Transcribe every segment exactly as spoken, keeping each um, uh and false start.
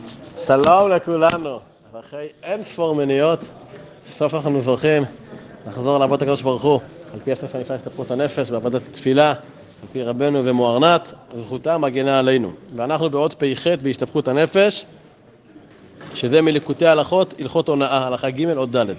שלום לכולנו, אחרי אין ספור מניות, סוף אנחנו זוכים לחזור לעבוד הקדוש ברוך הוא, על פי הספר הנפלא הסתפרות הנפש, בעבודת תפילה, על פי רבנו ומוארנת, זכותה מגנה עלינו. ואנחנו בעוד פ"ח בהשתפכות הנפש, שזה מליקוטי הלכות, הלכות הונאה, הלכה ג' עוד ד'.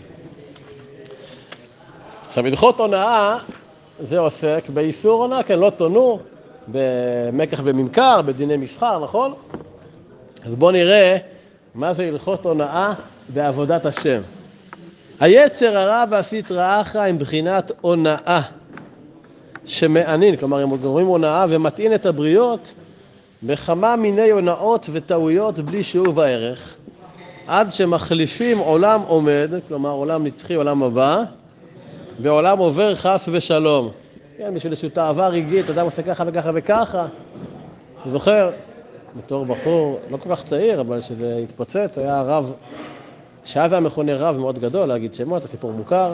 עכשיו, הלכות הונאה, זה עוסק באיסור הונאה, כן, לא תונו, במקח וממכר, בדיני מסחר, נכון? אז בואו נראה מה זה הלכות הונאה בעבודת השם. היצר הרע והסטרא אחרא הם בחינת הונאה שמענין, כלומר הם גורמים הונאה ומטעין את הבריות בכמה מיני הונאות וטעויות בלי שיעור וערך, עד שמחליפים עולם עומד, כלומר עולם נצחי, עולם הבא, ועולם עובר חס ושלום. כן, בשביל איזושהי תאווה רגעית, אדם עושה ככה וככה וככה. אני זוכר, בתור בחור, לא כל כך צעיר, אבל שזה התפוצץ, היה רב, שאז היה מכונה רב מאוד גדול, להגיד שמות, הסיפור מוכר,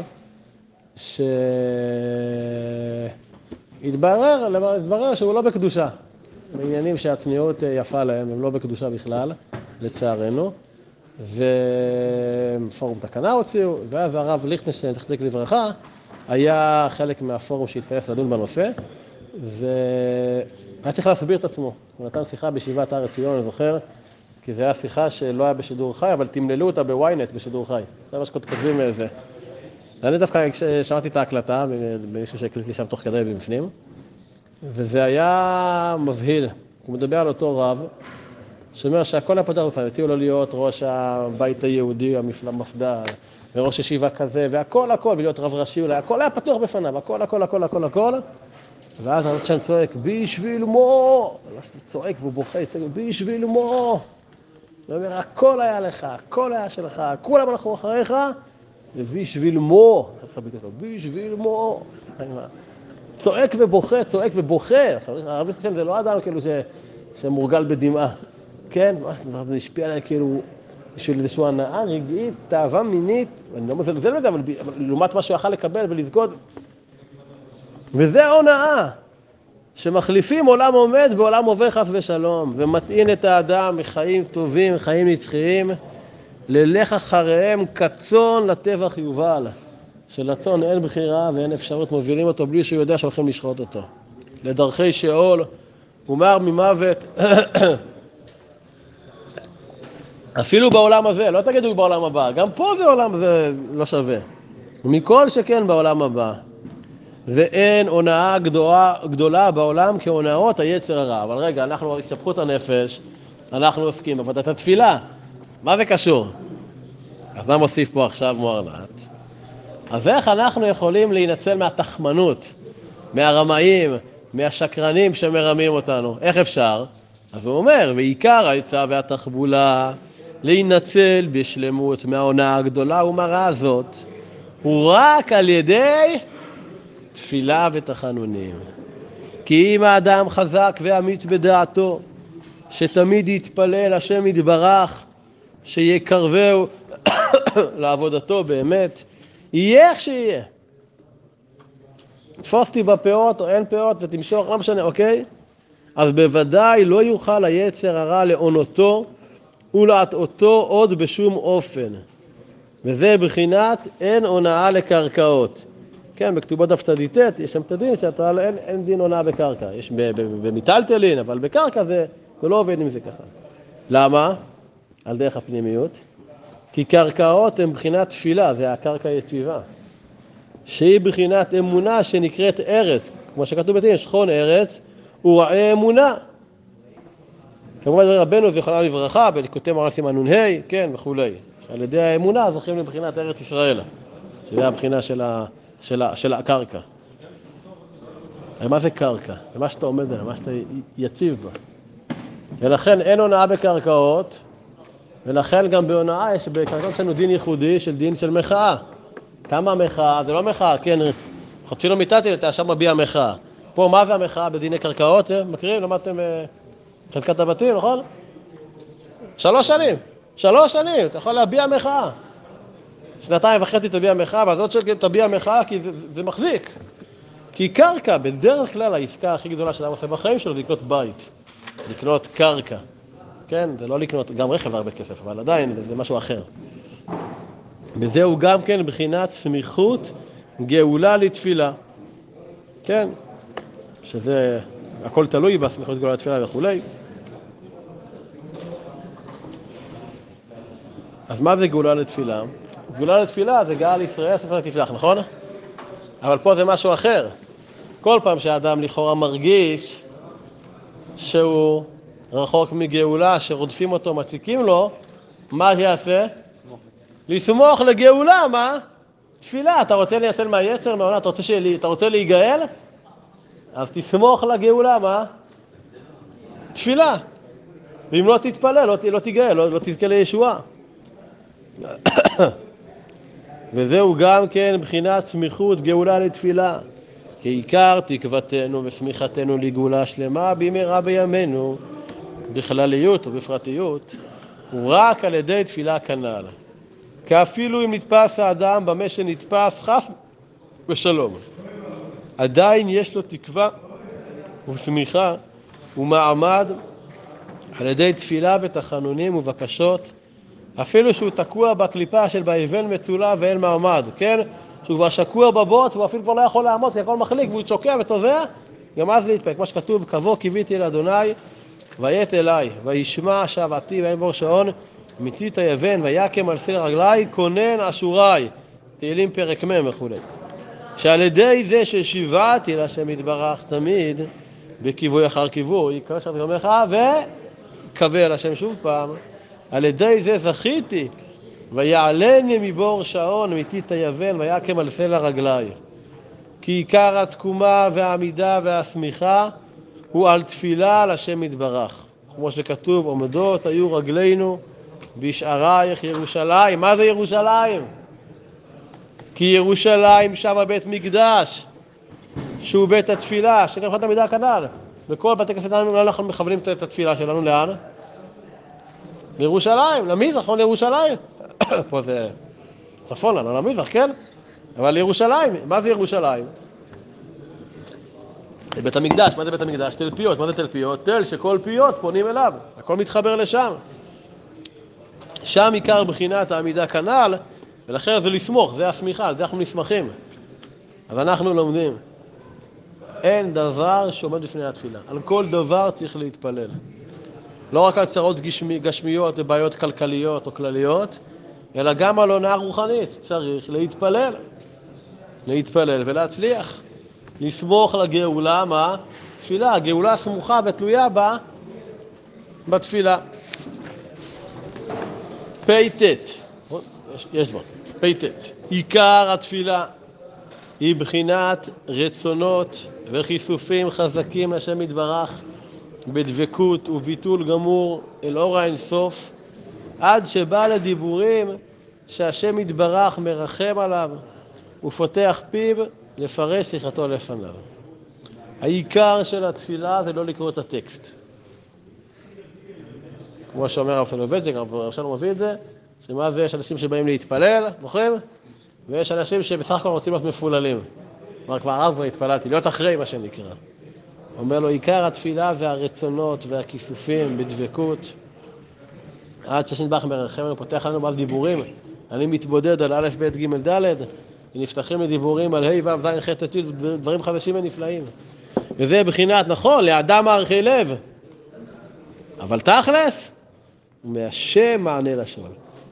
שהתברר, התברר שהוא לא בקדושה. בעניינים שהצניעות יפה להם, הם לא בקדושה בכלל, לצערנו. ופורום תקנה הוציאו, ואז הרב ליכטנשטיין, תחזיק לברכה, היה חלק מהפורום שהתכנס לדון בנושא, והיה צריך להסביר את עצמו. הוא נתן שיחה בישיבת הר עציון, אני זוכר, כי זו הייתה שיחה שלא היה בשידור חי, אבל תמללו אותה בוויינט בשידור חי. זה מה שכותבים איזה. אני דווקא שמעתי את ההקלטה, במישהו שהקליט לי שם תוך כדי בפנים, וזה היה מבהיל. הוא מדבר על אותו רב, שאומר שהכל היה פתח בפניו, תהיו לו להיות ראש הבית היהודי, המפד"ל, וראש ישיבה כזה, והכל הכל, ולהיות רב ראשי, אולי, הכל היה פתוח בפניו, הכל הכל הכל הכל הכל, ואז אני שם צועק, בשביל מו, צועק והוא בוכה, צועק, בשביל מו, הוא אומר, הכל היה לך, הכל היה שלך, כולם הלכו אחריך, ובשביל מו, בשביל מו, צועק ובוכה, צועק ובוכה, עכשיו, הרב ליכטנשטיין זה לא אדם כאילו שמורגל בדמעה, כן, זה השפיע עליי כאילו, בשביל איזושהי הנאה רגעית, תאווה מינית, אני לא מזלזל בזה, אבל לעומת מה שהוא יכל לקבל ולזכות. וזה הונאה, שמחליפים עולם עומד בעולם עובר חס ושלום, ומטעין את האדם מחיים טובים, חיים נצחיים, ללך אחריהם כצאן לטבח יובל. שלצאן אין בחירה ואין אפשרות, מובילים אותו בלי שהוא יודע שהולכים לשחוט אותו. לדרכי שאול, ומר ממוות, אפילו בעולם הזה, לא תגידו בעולם הבא, גם פה זה עולם, זה לא שווה. ומכל שכן בעולם הבא. ואין הונאה גדולה, גדולה בעולם כהונאות היצר הרע. אבל רגע, אנחנו בהשתפכות הנפש, אנחנו עוסקים בעבודת התפילה. מה זה קשור? אז מה מוסיף פה עכשיו מוארנת? אז איך אנחנו יכולים להינצל מהתחמנות, מהרמאים, מהשקרנים שמרמים אותנו? איך אפשר? אז הוא אומר, ועיקר העצה והתחבולה, להינצל בשלמות מההונאה הגדולה ומראה הזאת, הוא רק על ידי תפילה ותחנונים. כי אם האדם חזק ואמיץ בדעתו, שתמיד יתפלל השם יתברך, שיקרבהו לעבודתו באמת, יהיה איך שיהיה. תפוסתי בפאות או אין פאות ותמשוך, לא משנה, אוקיי? אז בוודאי לא יוכל היצר הרע לעונותו ולהטעותו עוד בשום אופן. וזה בחינת אין הונאה לקרקעות. כן, בכתובות דף צ"ט יש שם את הדין שאתה אין, אין דין הונאה בקרקע. יש במיטלטלין, אבל בקרקע זה, זה לא עובד עם זה ככה. למה? על דרך הפנימיות. כי קרקעות הן בחינת תפילה, זה הקרקע יציבה. שהיא בחינת אמונה שנקראת ארץ. כמו שכתוב בתים, שכון ארץ ורעי אמונה. כמובן רבנו זיכרונו לברכה, בליקוטי מרן סימן נ"ה, כן, וכולי. על ידי האמונה זוכים לבחינת ארץ ישראל, שזה הבחינה של, ה, של, ה, של הקרקע. מה זה קרקע? זה מה שאתה עומד עליה, מה שאתה יציב בה. ולכן אין הונאה בקרקעות, ולכן גם בהונאה יש בקרקעות שלנו דין ייחודי של דין של מחאה. כמה מחאה? זה לא מחאה, כן, חודשי לא מיטלטלין, אתה עכשיו מביע מחאה. פה מה זה המחאה בדיני קרקעות? מכירים? למדתם חלקת הבתים, נכון? שלוש שנים. שלוש שנים, אתה יכול להביע מחאה. שנתיים וחצי תביע מחאה, ואז עוד שכן תביע מחאה, כי זה, זה מחזיק. כי קרקע, בדרך כלל העסקה הכי גדולה שאדם עושה בחיים שלו, זה לקנות בית. לקנות קרקע. כן? זה לא לקנות, גם רכב זה הרבה כסף, אבל עדיין זה משהו אחר. וזהו גם כן בחינת סמיכות גאולה לתפילה. כן? שזה, הכל תלוי בסמיכות גאולה לתפילה וכולי. אז מה זה גאולה לתפילה? גאולה לתפילה זה גאל ישראל, ספר תפתח, נכון? אבל פה זה משהו אחר. כל פעם שהאדם לכאורה מרגיש שהוא רחוק מגאולה, שרודפים אותו, מציקים לו, מה שיעשה? לסמוך לגאולה, מה? תפילה. אתה רוצה לייצל מהיצר, מהעונה, אתה רוצה, שלי, אתה רוצה להיגאל? אז תסמוך לגאולה, מה? תפילה. ואם לא תתפלל, לא, לא תיגאל, לא, לא תזכה לישועה. וזהו גם כן בחינת סמיכות גאולה לתפילה. כי עיקר תקוותנו וסמיכתנו לגאולה שלמה במהרה בימינו, בכלליות ובפרטיות, הוא רק על ידי תפילה כנ"ל. כי אפילו אם נתפס האדם במה שנתפס חס ושלום, עדיין יש לו תקווה וסמיכה ומעמד על ידי תפילה ותחנונים ובקשות, אפילו שהוא תקוע בקליפה של באבן מצולה ואין מעמד, כן? שהוא כבר שקוע בבוץ והוא אפילו כבר לא יכול לעמוד כי הכל מחליק והוא צוקע ותובע, גם אז להתפק, כמו שכתוב, קבו קיוויתי לאדוני ויית אליי וישמע שבעתי ואין בור שעון, מיתית היבן ויקם על סלע רגלי כונן אשורי, תהילים פרק מ' וכו'. שעל ידי זה ששיבעתי להשם יתברך תמיד בכיווי אחר כיווי, כמו שאתה אומר לך, וקווה על השם שוב פעם, על ידי זה זכיתי ויעלני מבור שעון מיתית היבן ויקם על סלע רגלי. כי עיקר התקומה והעמידה והסמיכה הוא על תפילה על השם יתברך, כמו שכתוב, עומדות היו רגלינו בשערייך ירושלים. מה זה ירושלים? כי ירושלים שם בית מקדש שהוא בית התפילה, שגם חד המידה כנ"ל. בכל בתי כנסת אנחנו מכוונים את התפילה שלנו לאן? לירושלים, למזרח, נכון לירושלים. פה זה צפון, לא למזרח, כן? אבל לירושלים, מה זה ירושלים? זה בית המקדש, מה זה בית המקדש? תלפיות, מה זה תלפיות? תל שכל פיות פונים אליו, הכל מתחבר לשם. שם עיקר בחינת העמידה כנ"ל, ולכן זה לסמוך, זה הסמיכה, על זה אנחנו נסמכים. אז אנחנו לומדים. אין דבר שעומד לפני התפילה. על כל דבר צריך להתפלל. לא רק על צרות גשמי, גשמיות ובעיות כלכליות או כלליות, אלא גם על הונאה רוחנית. צריך להתפלל. להתפלל ולהצליח. לסמוך לגאולה, מה? תפילה. הגאולה סמוכה ותלויה בה בתפילה. פ"ט. יש, יש זמן. פ"ט. עיקר התפילה היא בחינת רצונות וחיסופים חזקים לשם יתברך בדבקות וביטול גמור אל אור האינסוף, עד שבא לדיבורים שהשם יתברך מרחם עליו ופותח פיו לפרש שיחתו לפניו. העיקר של התפילה זה לא לקרוא את הטקסט. כמו שאומר הרב סולובייצ'יק, הרב שלום מביא את זה, שמה זה יש אנשים שבאים להתפלל, זוכרים? ויש אנשים שבסך הכל רוצים להיות מפוללים. כלומר, כבר אז כבר התפללתי, להיות אחרי מה שנקרא. אומר לו, עיקר התפילה זה הרצונות והכיסופים בדבקות. עד שהשם יתברך מרחם לנו, פותח לנו בעל דיבורים. אני מתבודד על א', ב', ג', ד', ונפתחים לדיבורים על ה', ו', ז', ח', ט', דברים חדשים ונפלאים. וזה בחינת, נכון, לאדם מערכי לב. אבל תכלס, מהשם מענה לשאול.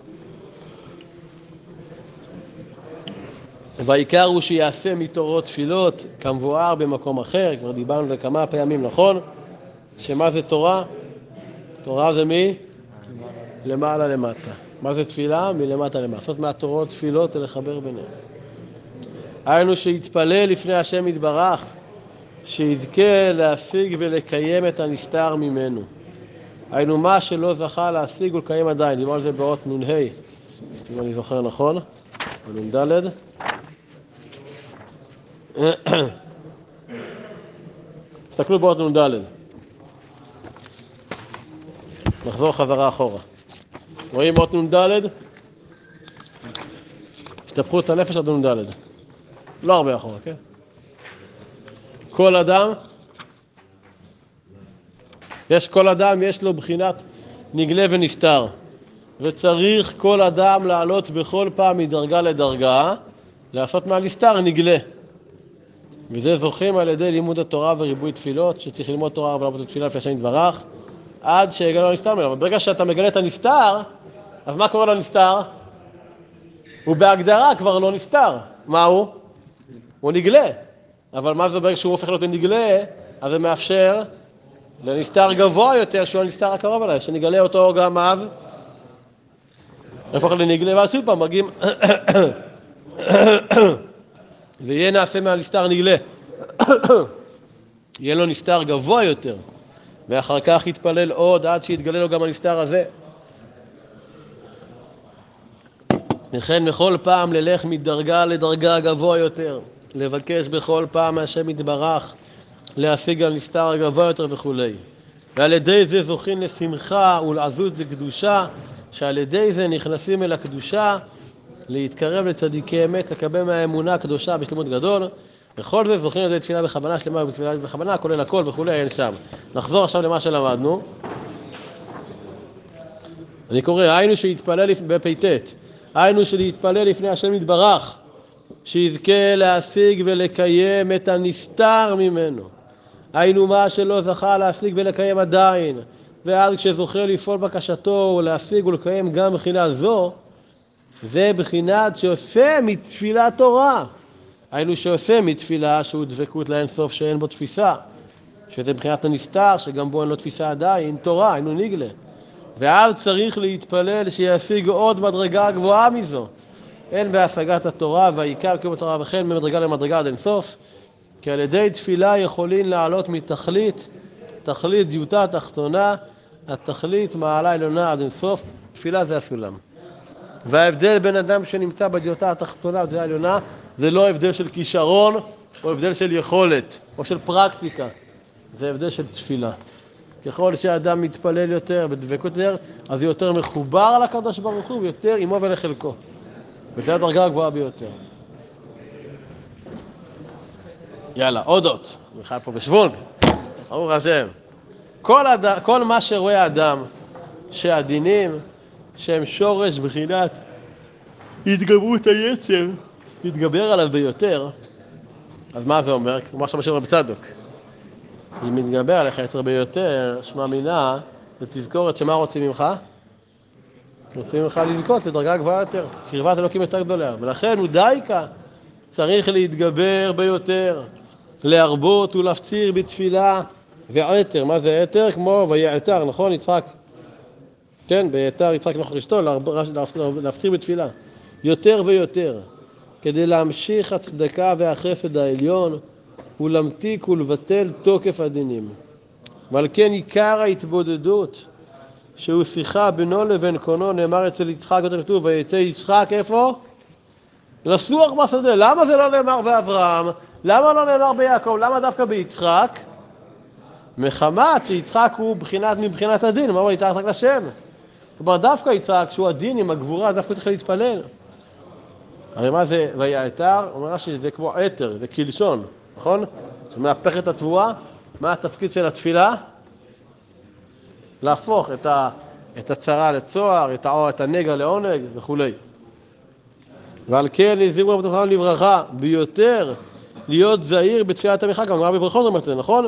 והעיקר הוא שיעשה מתורות תפילות כמבואר במקום אחר, כבר דיברנו על זה כמה פעמים, נכון? שמה זה תורה? תורה זה מי? למעלה למטה. מה זה תפילה? מלמטה למטה. לעשות מהתורות תפילות ולחבר ביניהם. היינו שיתפלל לפני השם יתברך, שיזכה להשיג ולקיים את הנפטר ממנו. היינו מה שלא זכה להשיג ולקיים עדיין. דיברנו על זה באות נ"ה, אם אני זוכר נכון, נ"ד. תסתכלו באות נ"ד. נחזור חזרה אחורה. רואים באות נ"ד? השתפכו את הנפש עד נ"ד. לא הרבה אחורה, כן? כל אדם, יש כל אדם, יש לו בחינת נגלה ונסתר. וצריך כל אדם לעלות בכל פעם מדרגה לדרגה, לעשות מהנסתר נגלה. וזה זוכים על ידי לימוד התורה וריבוי תפילות, שצריך ללמוד תורה ולעבוד את תפילה לפי השם יתברך, עד שיגלה לנסתר ממנו. אבל ברגע שאתה מגלה את הנסתר, אז מה קורה לנסתר? הוא בהגדרה כבר לא נסתר. מה הוא? הוא נגלה. אבל מה זה ברגע שהוא הופך להיות נגלה, אז זה מאפשר לנסתר גבוה יותר, שהוא הנסתר הקרוב אליי, שנגלה אותו גם אז, הפוך לנגלה, ואז שוב פעם מגיעים, ויהיה נעשה מהנסתר נגלה. יהיה לו נסתר גבוה יותר, ואחר כך יתפלל עוד עד שיתגלה לו גם הנסתר הזה. לכן בכל פעם ללך מדרגה לדרגה גבוה יותר, לבקש בכל פעם מהשם יתברך, להשיג על נסתר גבוה יותר וכו'. ועל ידי זה זוכים לשמחה ולעזות לקדושה, שעל ידי זה נכנסים אל הקדושה, להתקרב לצדיקי אמת, לקבל מהאמונה הקדושה בשלמות גדול. וכל זה זוכים לזה תפילה בכוונה שלמה ובתפילה בכוונה, כולל הכל וכו', אין שם. נחזור עכשיו למה שלמדנו. אני קורא, היינו שיתפלל בפ"ט, היינו שלהתפלל לפני השם יתברך, שיזכה להשיג ולקיים את הנסתר ממנו. היינו מה שלא זכה להשיג ולקיים עדיין, ואז כשזוכה לפעול בקשתו ולהשיג ולקיים גם בחינה זו, זה בחינת שעושה מתפילה תורה. היינו שעושה מתפילה שהוא דבקות לאין סוף שאין בו תפיסה, שזה בחינת הנסתר שגם בו אין לו תפיסה עדיין, תורה, היינו נגלה. ואז צריך להתפלל שישיג עוד מדרגה גבוהה מזו, הן בהשגת התורה והעיקר קיום התורה וכן ממדרגה למדרגה עד אין סוף, כי על ידי תפילה יכולים לעלות מתכלית, תכלית דיוטה תחתונה, התכלית מעלה עליונה עד אין סוף, תפילה זה הסולם. וההבדל בין אדם שנמצא בדיוטה התחתונה עד העליונה, זה לא הבדל של כישרון או הבדל של יכולת או של פרקטיקה, זה הבדל של תפילה. ככל שהאדם מתפלל יותר ודבקות יותר, אז הוא יותר מחובר לקדוש ברוך הוא ויותר עמו ולחלקו. וזו הדרגה הגבוהה ביותר. יאללה, עודות. בכלל פה בשבון. ברוך השם. כל, הד... כל מה שרואה האדם, שהדינים, שהם שורש בחינת התגברות היצר, מתגבר עליו ביותר, אז מה זה אומר? כמו עכשיו בשביל רב צדוק. אם מתגבר עליך יותר ביותר, שמע מינה, ותזכורת שמה רוצים ממך? רוצים ממך לזכות לדרגה גבוהה יותר, קרבת אלוקים יותר גדולה. ולכן הוא דייקה, צריך להתגבר ביותר, להרבות ולהפציר בתפילה ועתר. מה זה עתר? כמו ויעתר, נכון? יצחק. כן, ביעתר יצחק נוכח אשתו, להפציר בתפילה. יותר ויותר, כדי להמשיך הצדקה והחסד העליון, ולמתיק ולבטל תוקף הדינים. ועל כן עיקר ההתבודדות, שהוא שיחה בינו לבין קונו, נאמר אצל יצחק, כתוב, ויצא יצחק איפה? לסוח בשדה. למה זה לא נאמר באברהם? למה לא נאמר ביעקב? למה דווקא ביצחק? מחמת שיצחק הוא בחינת, מבחינת הדין, מה הוא יתאר רק לשם? כלומר, דווקא יצחק, שהוא הדין עם הגבורה, דווקא צריך להתפלל. הרי מה זה ויעתר? הוא אומר שזה כמו עתר, זה קלשון, נכון? שמהפך את התבואה, מה התפקיד של התפילה? להפוך את, ה, את הצרה לצוהר, את, ה, את הנגע לעונג וכו'. ועל כן הזהירו רבי חנן לברכה, ביותר להיות זהיר בתפילת המנחה, גם רבי ברכות אומר את זה, נכון?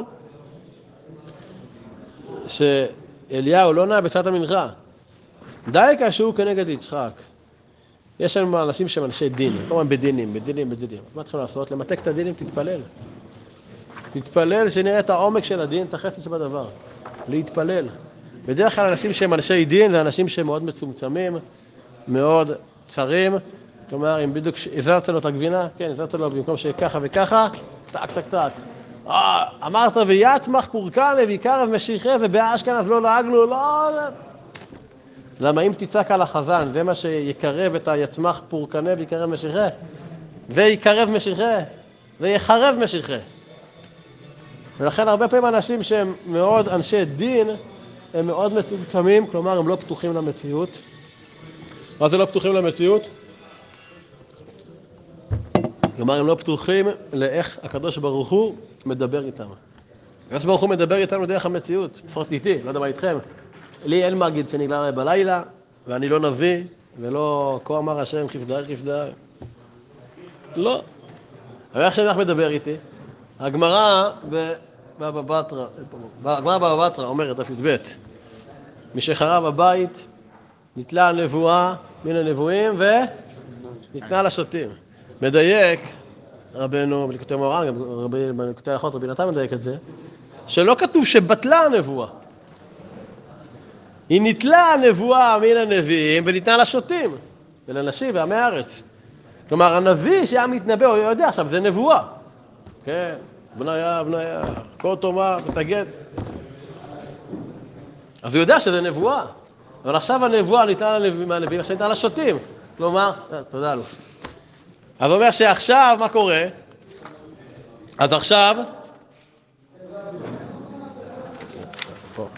שאליהו לא נע בתפילת המנחה. די כשהוא כנגד יצחק. יש לנו אנשים שהם אנשי דין, לא אומרים בדינים, בדינים, בדינים. מה צריכים לעשות? למתק את הדינים, תתפלל. תתפלל שנראה את העומק של הדין, את החסד שבדבר. להתפלל. בדרך כלל אנשים שהם אנשי דין, זה אנשים שהם מאוד מצומצמים, מאוד צרים. כלומר, אם בדיוק הזרת לו את הגבינה, כן, הזרת לו במקום שככה וככה, טק, טק, טק. אה, אמרת ויצמח פורקנה ויקרב משיחה ובאשכנז לא לעגנו, לא... למה אם תצעק על החזן, זה מה שיקרב את היצמח פורקנה ויקרב משיחה? זה יקרב משיחה, זה יחרב משיחה. ולכן הרבה פעמים אנשים שהם מאוד אנשי דין, הם מאוד מצומצמים, כלומר הם לא פתוחים למציאות. מה זה לא פתוחים למציאות? כלומר הם לא פתוחים לאיך הקדוש ברוך הוא מדבר איתם. הקדוש ברוך הוא מדבר איתנו דרך המציאות, לפחות איתי, לא יודע מה איתכם. לי אין מגיד שנגלה בלילה, ואני לא נביא, ולא כה אמר השם חסדי חסדי. לא. אבל איך שאני מדבר איתי, הגמרא בבבא בתרא, הגמרא בבבא בתרא אומרת, דף י"ב, משחרב הבית, נתלה הנבואה מן הנבואים וניתנה לשוטים. מדייק רבנו, בליקוטי מוהר"ן, גם רבי, בליקוטי הלכות רבי נתן מדייק את זה, שלא כתוב שבטלה הנבואה. היא נתלה הנבואה מן הנביאים וניתנה לשוטים, ולנשים ועמי הארץ. כלומר, הנביא שהיה מתנבא, הוא יודע, עכשיו זה נבואה. כן, בניה, בניה, כל תאמר, תגד. אז הוא יודע שזה נבואה. אבל עכשיו הנבואה ניתנה מהנביאים, עכשיו ניתנה לשוטים. כלומר, תודה אלוף. אז הוא אומר שעכשיו, מה קורה? אז עכשיו... פה.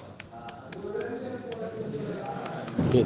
כן.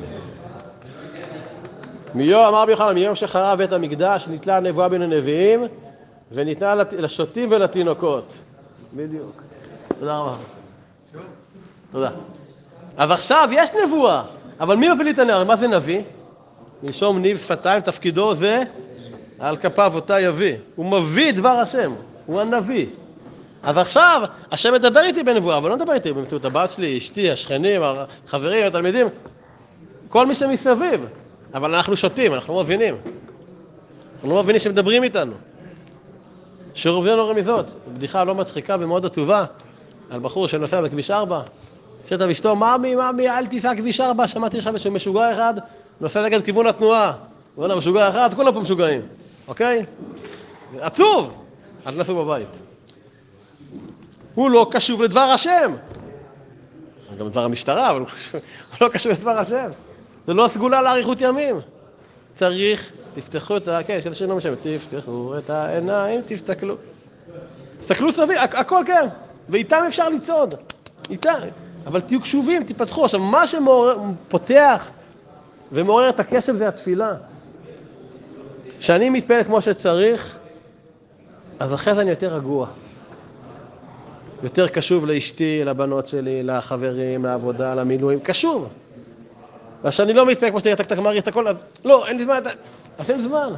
מיום, אמר רבי יוחנן, מיום שחרב בית המקדש, ניתלה הנבואה בין הנביאים, וניתנה לשוטים ולתינוקות. בדיוק. תודה רבה. תודה. אז עכשיו יש נבואה, אבל מי מביא לי את הנבואה? מה זה נביא? מלשון ניב שפתיים, תפקידו זה על כפיו אותה יביא. הוא מביא דבר השם, הוא הנביא. אז עכשיו, השם מדבר איתי בנבואה, אבל לא מדבר איתי באמצעות הבת שלי, אשתי, השכנים, החברים, התלמידים, כל מי שמסביב. אבל אנחנו שותים, אנחנו לא מבינים. אנחנו לא מבינים שמדברים איתנו. שרוב זה לא רמיזות. בדיחה לא מצחיקה ומאוד עצובה על בחור שנוסע בכביש ארבע. שאת אשתו, ממי, ממי, אל תיסע כביש ארבע, שמעתי לך בשביל משוגע אחד, נוסע נגד כיוון התנועה. וואלה, משוגע אחד, כולם פה משוגעים. אוקיי? עצוב! אז נסו בבית. הוא לא קשוב לדבר השם. גם לדבר המשטרה, אבל הוא לא קשוב לדבר השם. זה לא סגולה לאריכות ימים. צריך, תפתחו את ה... כן, יש כזה שאינו משם, תפתחו את העיניים, תסתכלו. תסתכלו סביב, הכל כן. ואיתם אפשר לצעוד. איתם. אבל תהיו קשובים, תפתחו. עכשיו, מה שפותח ומעורר את הקשב זה התפילה. כשאני מתפלל כמו שצריך, אז אחרי זה אני יותר רגוע. יותר קשוב לאשתי, לבנות שלי, לחברים, לעבודה, למילואים. קשוב. וכשאני לא מתפלל כמו שתהיה תקתק מריס, הכל, אז לא, אין לי זמן, אז אין זמן.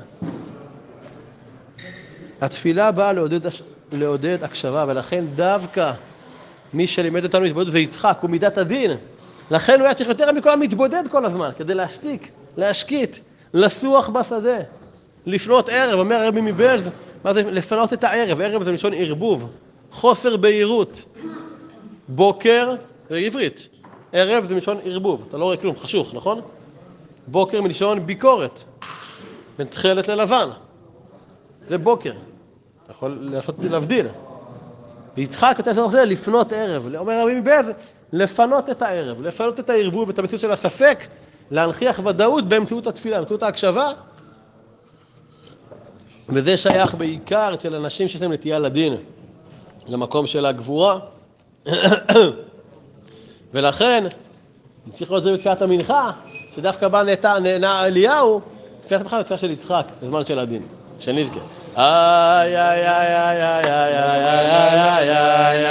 התפילה באה לעודד, לעודד הקשבה, ולכן דווקא מי שלימד אותנו להתבודד זה יצחק, הוא מידת הדין. לכן הוא היה צריך יותר מכל המתבודד כל הזמן, כדי להשתיק, להשקיט, לסוח בשדה, לפנות ערב, אומר רבי מבלז, מה זה לפנות את הערב? ערב זה מלשון ערבוב, חוסר בהירות. בוקר, זה עברית. ערב זה מלשון ערבוב, אתה לא רואה כלום, חשוך, נכון? בוקר מלשון ביקורת, בין תכלת ללבן. זה בוקר. אתה יכול לעשות להבדיל. ויצחק יותר זה לפנות ערב, אומר רבי מבלז, לפנות את הערב, לפנות את הערבוב ואת המציאות של הספק, להנכיח ודאות באמצעות התפילה, באמצעות ההקשבה. וזה שייך בעיקר אצל אנשים שיש להם נטייה לדין, למקום של הגבורה. ולכן, צריך לראות את זה בתפילת המנחה, שדווקא בא נענה אליהו, תפילת המנחה זה תפילה של יצחק, בזמן של הדין, שנזכה. איי, איי, איי, איי, איי, איי, איי, איי, איי,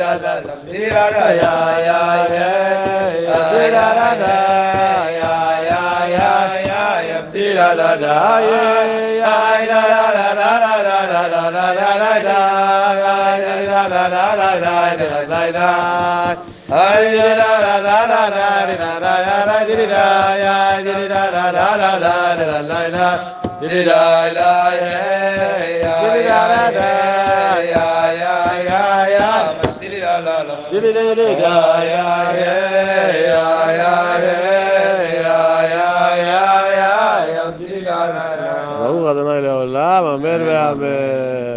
ברוך אדוני לעולם, אמן ואמן.